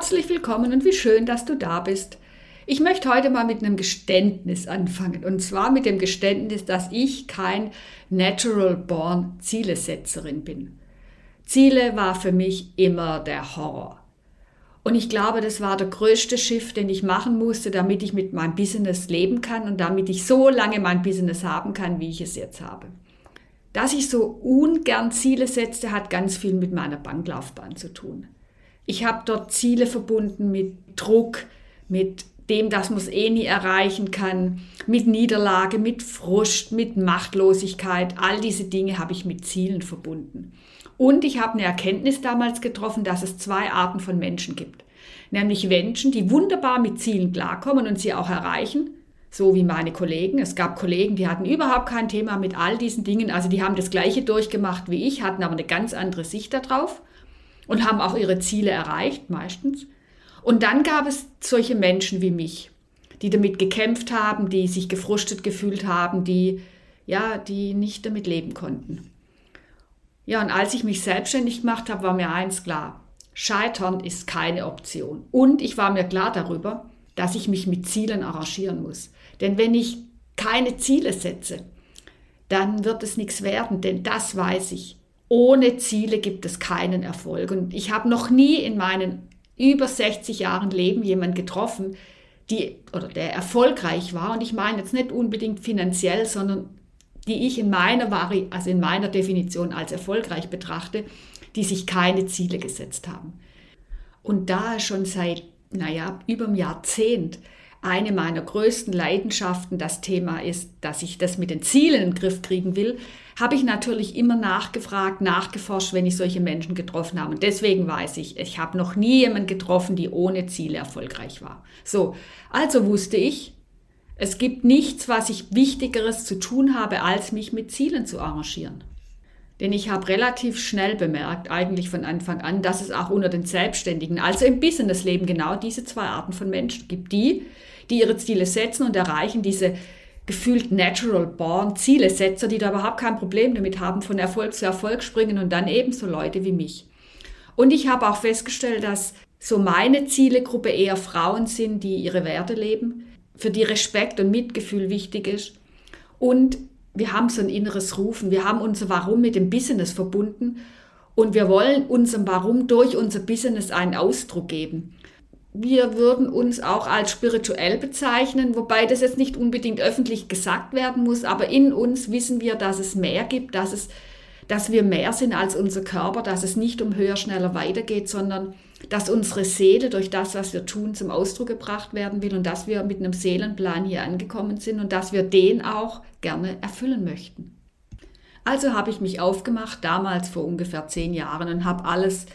Herzlich willkommen und wie schön, dass du da bist. Ich möchte heute mal mit einem Geständnis anfangen. Und zwar mit dem Geständnis, dass ich kein Natural Born Zielesetzerin bin. Ziele war für mich immer der Horror. Und ich glaube, das war der größte Shift, den ich machen musste, damit ich mit meinem Business leben kann und damit ich so lange mein Business haben kann, wie ich es jetzt habe. Dass ich so ungern Ziele setzte, hat ganz viel mit meiner Banklaufbahn zu tun. Ich habe dort Ziele verbunden mit Druck, mit dem, dass man es nie erreichen kann, mit Niederlage, mit Frust, mit Machtlosigkeit. All diese Dinge habe ich mit Zielen verbunden. Und ich habe eine Erkenntnis damals getroffen, dass es 2 Arten von Menschen gibt. Nämlich Menschen, die wunderbar mit Zielen klarkommen und sie auch erreichen, so wie meine Kollegen. Es gab Kollegen, die hatten überhaupt kein Thema mit all diesen Dingen. Also die haben das Gleiche durchgemacht wie ich, hatten aber eine ganz andere Sicht darauf. Und haben auch ihre Ziele erreicht, meistens. Und dann gab es solche Menschen wie mich, die damit gekämpft haben, die sich gefrustet gefühlt haben, die nicht damit leben konnten. Ja, und als ich mich selbstständig gemacht habe, war mir eins klar: Scheitern ist keine Option. Und ich war mir klar darüber, dass ich mich mit Zielen arrangieren muss. Denn wenn ich keine Ziele setze, dann wird es nichts werden, denn das weiß ich. Ohne Ziele gibt es keinen Erfolg. Und ich habe noch nie in meinen über 60 Jahren Leben jemanden getroffen, der erfolgreich war. Und ich meine jetzt nicht unbedingt finanziell, sondern die ich in meiner Definition als erfolgreich betrachte, die sich keine Ziele gesetzt haben. Und da schon seit, über einem Jahrzehnt eine meiner größten Leidenschaften das Thema ist, dass ich das mit den Zielen in den Griff kriegen will, habe ich natürlich immer nachgefragt, nachgeforscht, wenn ich solche Menschen getroffen habe. Und deswegen weiß ich habe noch nie jemanden getroffen, die ohne Ziele erfolgreich war. So, also wusste ich, es gibt nichts, was ich Wichtigeres zu tun habe, als mich mit Zielen zu arrangieren. Denn ich habe relativ schnell bemerkt, eigentlich von Anfang an, dass es auch unter den Selbstständigen, also im Businessleben, genau diese 2 Arten von Menschen gibt. Die ihre Ziele setzen und erreichen, diese gefühlt natural born Zielesetzer, die da überhaupt kein Problem damit haben, von Erfolg zu Erfolg springen, und dann ebenso Leute wie mich. Und ich habe auch festgestellt, dass so meine Zielegruppe eher Frauen sind, die ihre Werte leben, für die Respekt und Mitgefühl wichtig ist. Und wir haben so ein inneres Rufen, wir haben unser Warum mit dem Business verbunden und wir wollen unserem Warum durch unser Business einen Ausdruck geben. Wir würden uns auch als spirituell bezeichnen, wobei das jetzt nicht unbedingt öffentlich gesagt werden muss, aber in uns wissen wir, dass es mehr gibt, dass wir mehr sind als unser Körper, dass es nicht um höher, schneller weitergeht, sondern dass unsere Seele durch das, was wir tun, zum Ausdruck gebracht werden will und dass wir mit einem Seelenplan hier angekommen sind und dass wir den auch gerne erfüllen möchten. Also habe ich mich aufgemacht, damals vor ungefähr 10 Jahren, und habe alles,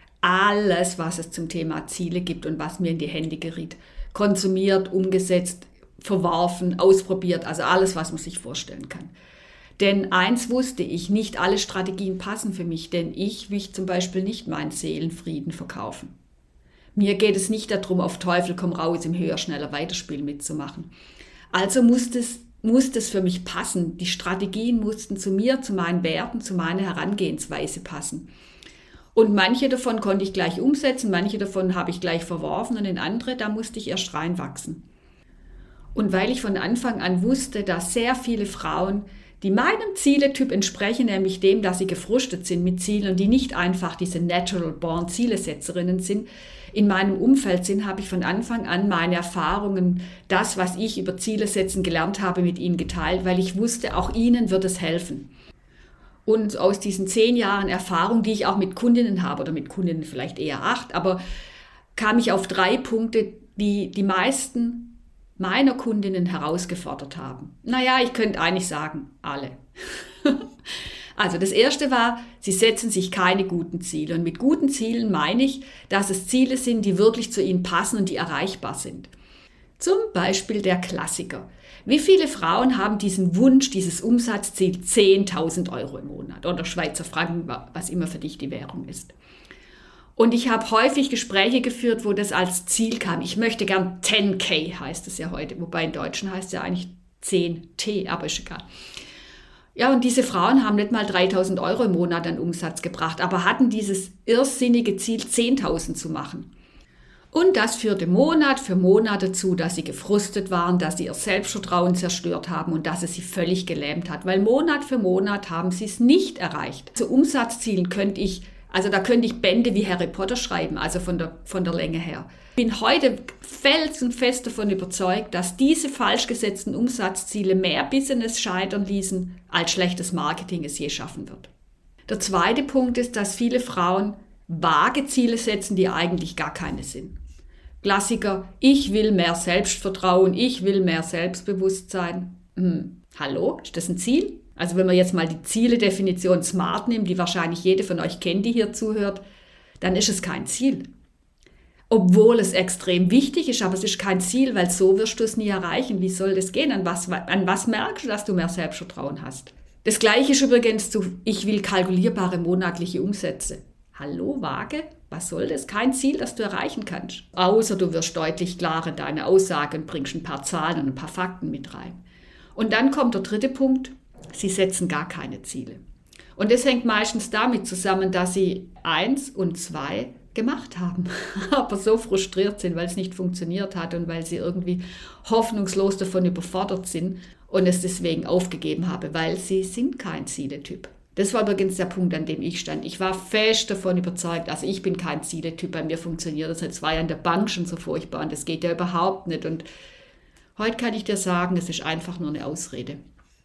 was es zum Thema Ziele gibt und was mir in die Hände geriet, konsumiert, umgesetzt, verworfen, ausprobiert, also alles, was man sich vorstellen kann. Denn eins wusste ich, nicht alle Strategien passen für mich, denn ich will zum Beispiel nicht meinen Seelenfrieden verkaufen. Mir geht es nicht darum, auf Teufel komm raus im höher, schneller Weiterspiel mitzumachen. Also musste es für mich passen. Die Strategien mussten zu mir, zu meinen Werten, zu meiner Herangehensweise passen. Und manche davon konnte ich gleich umsetzen, manche davon habe ich gleich verworfen und in andere, da musste ich erst reinwachsen. Und weil ich von Anfang an wusste, dass sehr viele Frauen, die meinem Zieletyp entsprechen, nämlich dem, dass sie gefrustet sind mit Zielen und die nicht einfach diese natural born Zielesetzerinnen sind, in meinem Umfeld sind, habe ich von Anfang an meine Erfahrungen, das, was ich über Ziele setzen gelernt habe, mit ihnen geteilt, weil ich wusste, auch ihnen wird es helfen. Und aus diesen 10 Jahren Erfahrung, die ich auch mit Kundinnen habe, oder mit Kundinnen vielleicht eher 8, aber kam ich auf 3 Punkte, die die meisten meiner Kundinnen herausgefordert haben. Ich könnte eigentlich sagen, alle. Also das erste war, sie setzen sich keine guten Ziele. Und mit guten Zielen meine ich, dass es Ziele sind, die wirklich zu ihnen passen und die erreichbar sind. Zum Beispiel der Klassiker. Wie viele Frauen haben diesen Wunsch, dieses Umsatzziel 10.000 € im Monat oder Schweizer Franken, was immer für dich die Währung ist? Und ich habe häufig Gespräche geführt, wo das als Ziel kam. Ich möchte gern 10K, heißt es ja heute, wobei im Deutschen heißt es ja eigentlich 10T, aber ist egal. Ja, und diese Frauen haben nicht mal 3.000 € im Monat an Umsatz gebracht, aber hatten dieses irrsinnige Ziel, 10.000 zu machen. Und das führte Monat für Monat dazu, dass sie gefrustet waren, dass sie ihr Selbstvertrauen zerstört haben und dass es sie völlig gelähmt hat, weil Monat für Monat haben sie es nicht erreicht. Zu Umsatzzielen könnte ich Bände wie Harry Potter schreiben, also von der Länge her. Ich bin heute felsenfest davon überzeugt, dass diese falsch gesetzten Umsatzziele mehr Business scheitern ließen, als schlechtes Marketing es je schaffen wird. Der zweite Punkt ist, dass viele Frauen vage Ziele setzen, die eigentlich gar keine sind. Klassiker, ich will mehr Selbstvertrauen, ich will mehr Selbstbewusstsein. Hallo, ist das ein Ziel? Also wenn man jetzt mal die Ziele-Definition SMART nimmt, die wahrscheinlich jede von euch kennt, die hier zuhört, dann ist es kein Ziel. Obwohl es extrem wichtig ist, aber es ist kein Ziel, weil so wirst du es nie erreichen. Wie soll das gehen? An was merkst du, dass du mehr Selbstvertrauen hast? Das Gleiche ist übrigens zu, ich will kalkulierbare monatliche Umsätze. Hallo, vage? Was soll das? Kein Ziel, das du erreichen kannst. Außer du wirst deutlich klarer in deine Aussage und bringst ein paar Zahlen und ein paar Fakten mit rein. Und dann kommt der dritte Punkt. Sie setzen gar keine Ziele. Und das hängt meistens damit zusammen, dass sie 1 und 2 gemacht haben, aber so frustriert sind, weil es nicht funktioniert hat und weil sie irgendwie hoffnungslos davon überfordert sind und es deswegen aufgegeben habe, weil sie sind kein Zieletyp. Das war übrigens der Punkt, an dem ich stand. Ich war fest davon überzeugt, also ich bin kein Zieletyp, bei mir funktioniert das. Jetzt war ja in der Bank schon so furchtbar und das geht ja überhaupt nicht. Und heute kann ich dir sagen, es ist einfach nur eine Ausrede.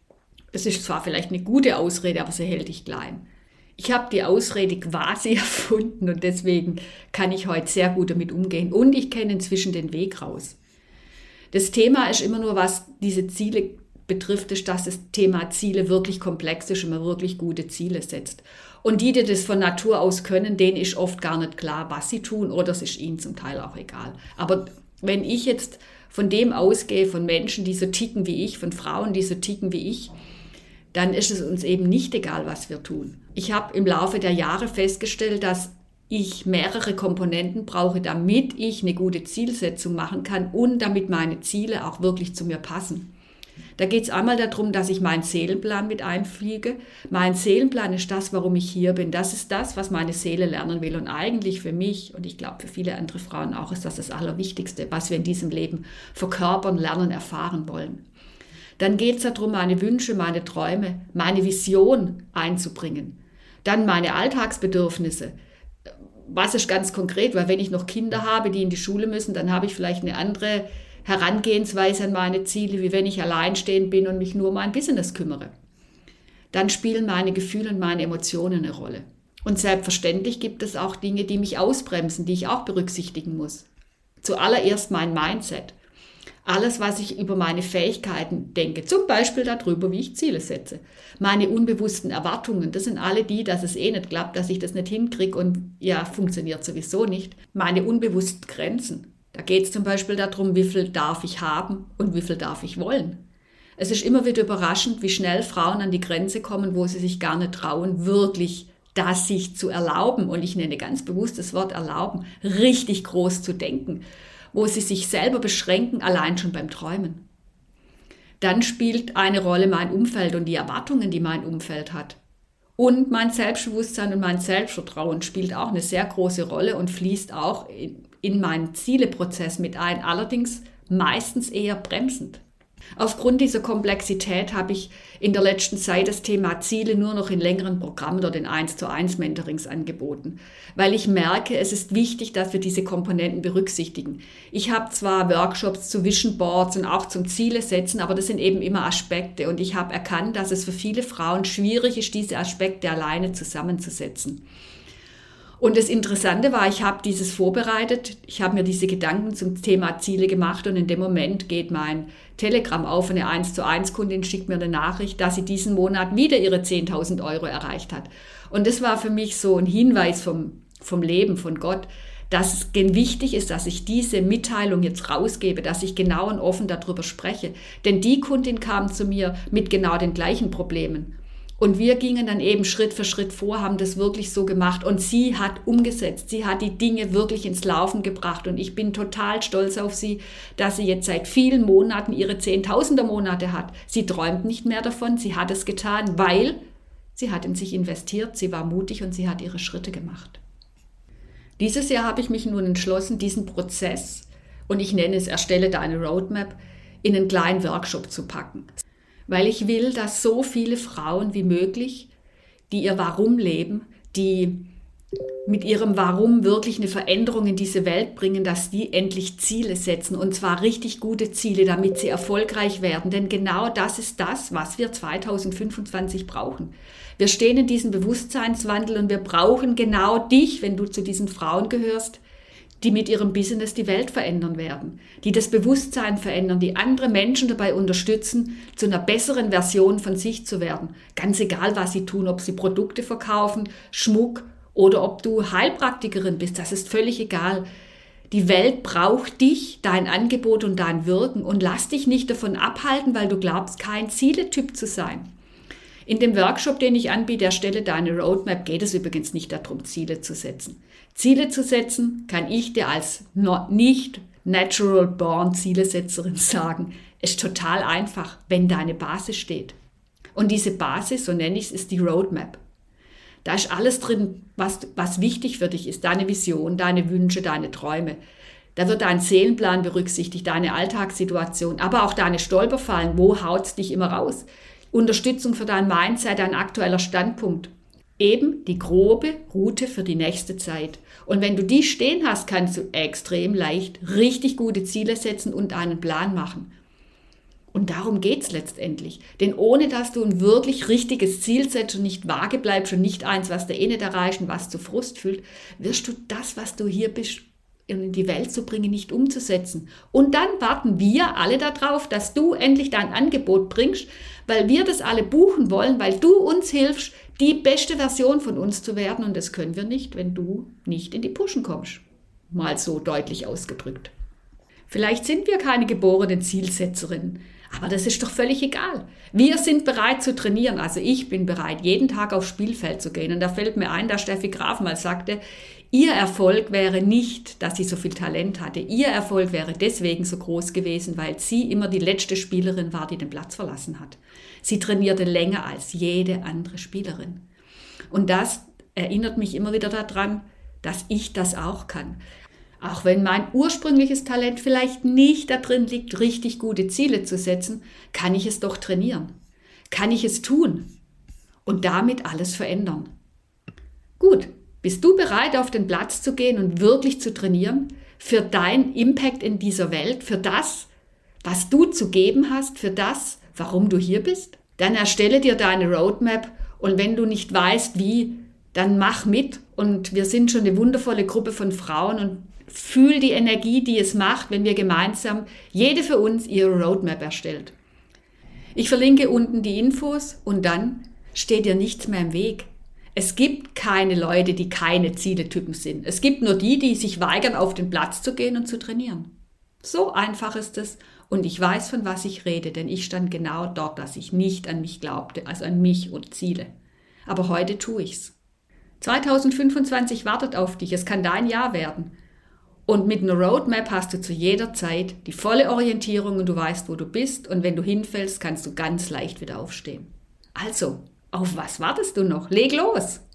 Es ist zwar vielleicht eine gute Ausrede, aber sie hält dich klein. Ich habe die Ausrede quasi erfunden und deswegen kann ich heute sehr gut damit umgehen. Und ich kenne inzwischen den Weg raus. Das Thema ist immer nur, was diese Ziele betrifft, ist, dass das Thema Ziele wirklich komplex ist und man wirklich gute Ziele setzt. Und die das von Natur aus können, denen ist oft gar nicht klar, was sie tun oder es ist ihnen zum Teil auch egal. Aber wenn ich jetzt von dem ausgehe, von Menschen, die so ticken wie ich, von Frauen, die so ticken wie ich, dann ist es uns eben nicht egal, was wir tun. Ich habe im Laufe der Jahre festgestellt, dass ich mehrere Komponenten brauche, damit ich eine gute Zielsetzung machen kann und damit meine Ziele auch wirklich zu mir passen. Da geht es einmal darum, dass ich meinen Seelenplan mit einfliege. Mein Seelenplan ist das, warum ich hier bin. Das ist das, was meine Seele lernen will. Und eigentlich für mich, und ich glaube für viele andere Frauen auch, ist das das Allerwichtigste, was wir in diesem Leben verkörpern, lernen, erfahren wollen. Dann geht es darum, meine Wünsche, meine Träume, meine Vision einzubringen. Dann meine Alltagsbedürfnisse. Was ist ganz konkret? Weil wenn ich noch Kinder habe, die in die Schule müssen, dann habe ich vielleicht eine andere Herangehensweise an meine Ziele, wie wenn ich alleinstehend bin und mich nur um mein Business kümmere. Dann spielen meine Gefühle und meine Emotionen eine Rolle. Und selbstverständlich gibt es auch Dinge, die mich ausbremsen, die ich auch berücksichtigen muss. Zuallererst mein Mindset. Alles, was ich über meine Fähigkeiten denke, zum Beispiel darüber, wie ich Ziele setze. Meine unbewussten Erwartungen, das sind alle die, dass es eh nicht klappt, dass ich das nicht hinkriege und ja, funktioniert sowieso nicht. Meine unbewussten Grenzen. Da geht es zum Beispiel darum, wie viel darf ich haben und wie viel darf ich wollen. Es ist immer wieder überraschend, wie schnell Frauen an die Grenze kommen, wo sie sich gar nicht trauen, wirklich das sich zu erlauben. Und ich nenne ganz bewusst das Wort erlauben, richtig groß zu denken, wo sie sich selber beschränken, allein schon beim Träumen. Dann spielt eine Rolle mein Umfeld und die Erwartungen, die mein Umfeld hat. Und mein Selbstbewusstsein und mein Selbstvertrauen spielt auch eine sehr große Rolle und fließt auch in meinen Zieleprozess mit ein, allerdings meistens eher bremsend. Aufgrund dieser Komplexität habe ich in der letzten Zeit das Thema Ziele nur noch in längeren Programmen oder in 1:1 Mentorings angeboten, weil ich merke, es ist wichtig, dass wir diese Komponenten berücksichtigen. Ich habe zwar Workshops zu Vision Boards und auch zum Ziele setzen, aber das sind eben immer Aspekte und ich habe erkannt, dass es für viele Frauen schwierig ist, diese Aspekte alleine zusammenzusetzen. Und das Interessante war, ich habe dieses vorbereitet, ich habe mir diese Gedanken zum Thema Ziele gemacht und in dem Moment geht mein Telegram auf, eine 1:1 Kundin schickt mir eine Nachricht, dass sie diesen Monat wieder ihre 10.000 Euro erreicht hat. Und das war für mich so ein Hinweis vom Leben, von Gott, dass es wichtig ist, dass ich diese Mitteilung jetzt rausgebe, dass ich genau und offen darüber spreche. Denn die Kundin kam zu mir mit genau den gleichen Problemen. Und wir gingen dann eben Schritt für Schritt vor, haben das wirklich so gemacht und sie hat umgesetzt, sie hat die Dinge wirklich ins Laufen gebracht und ich bin total stolz auf sie, dass sie jetzt seit vielen Monaten ihre 10.000er Monate hat. Sie träumt nicht mehr davon, sie hat es getan, weil sie hat in sich investiert, sie war mutig und sie hat ihre Schritte gemacht. Dieses Jahr habe ich mich nun entschlossen, diesen Prozess, und ich nenne es Erstelle deine Roadmap, in einen kleinen Workshop zu packen. Weil ich will, dass so viele Frauen wie möglich, die ihr Warum leben, die mit ihrem Warum wirklich eine Veränderung in diese Welt bringen, dass die endlich Ziele setzen, und zwar richtig gute Ziele, damit sie erfolgreich werden. Denn genau das ist das, was wir 2025 brauchen. Wir stehen in diesem Bewusstseinswandel und wir brauchen genau dich, wenn du zu diesen Frauen gehörst, die mit ihrem Business die Welt verändern werden, die das Bewusstsein verändern, die andere Menschen dabei unterstützen, zu einer besseren Version von sich zu werden. Ganz egal, was sie tun, ob sie Produkte verkaufen, Schmuck oder ob du Heilpraktikerin bist, das ist völlig egal. Die Welt braucht dich, dein Angebot und dein Wirken, und lass dich nicht davon abhalten, weil du glaubst, kein Zieletyp zu sein. In dem Workshop, den ich anbiete, Erstelle deine Roadmap, geht es übrigens nicht darum, Ziele zu setzen. Ziele zu setzen kann ich dir als nicht natural born Zielesetzerin sagen. Ist total einfach, wenn deine Basis steht. Und diese Basis, so nenne ich es, ist die Roadmap. Da ist alles drin, was wichtig für dich ist. Deine Vision, deine Wünsche, deine Träume. Da wird dein Seelenplan berücksichtigt, deine Alltagssituation, aber auch deine Stolperfallen. Wo haut's dich immer raus? Unterstützung für dein Mindset, dein aktueller Standpunkt. Eben die grobe Route für die nächste Zeit. Und wenn du die stehen hast, kannst du extrem leicht richtig gute Ziele setzen und einen Plan machen. Und darum geht's letztendlich. Denn ohne dass du ein wirklich richtiges Ziel setzt und nicht vage bleibst und nicht eins, was du eh nicht erreichst und was zu Frust fühlt, wirst du das, was du hier bist, in die Welt zu bringen, nicht umzusetzen. Und dann warten wir alle darauf, dass du endlich dein Angebot bringst, weil wir das alle buchen wollen, weil du uns hilfst, die beste Version von uns zu werden. Und das können wir nicht, wenn du nicht in die Puschen kommst. Mal so deutlich ausgedrückt. Vielleicht sind wir keine geborenen Zielsetzerinnen, aber das ist doch völlig egal. Wir sind bereit zu trainieren. Also ich bin bereit, jeden Tag aufs Spielfeld zu gehen. Und da fällt mir ein, dass Steffi Graf mal sagte, ihr Erfolg wäre nicht, dass sie so viel Talent hatte. Ihr Erfolg wäre deswegen so groß gewesen, weil sie immer die letzte Spielerin war, die den Platz verlassen hat. Sie trainierte länger als jede andere Spielerin. Und das erinnert mich immer wieder daran, dass ich das auch kann. Auch wenn mein ursprüngliches Talent vielleicht nicht da drin liegt, richtig gute Ziele zu setzen, kann ich es doch trainieren. Kann ich es tun und damit alles verändern. Gut, bist du bereit, auf den Platz zu gehen und wirklich zu trainieren? Für deinen Impact in dieser Welt, für das, was du zu geben hast, für das, warum du hier bist? Dann erstelle dir deine Roadmap, und wenn du nicht weißt, wie, dann mach mit. Und wir sind schon eine wundervolle Gruppe von Frauen, und fühl die Energie, die es macht, wenn wir gemeinsam, jede für uns, ihre Roadmap erstellt. Ich verlinke unten die Infos, und dann steht dir nichts mehr im Weg. Es gibt keine Leute, die keine Zieletypen sind. Es gibt nur die, die sich weigern, auf den Platz zu gehen und zu trainieren. So einfach ist es, und ich weiß, von was ich rede, denn ich stand genau dort, dass ich nicht an mich glaubte, also an mich und Ziele. Aber heute tue ich's. 2025 wartet auf dich, es kann dein Jahr werden. Und mit einer Roadmap hast du zu jeder Zeit die volle Orientierung und du weißt, wo du bist, und wenn du hinfällst, kannst du ganz leicht wieder aufstehen. Also, auf was wartest du noch? Leg los!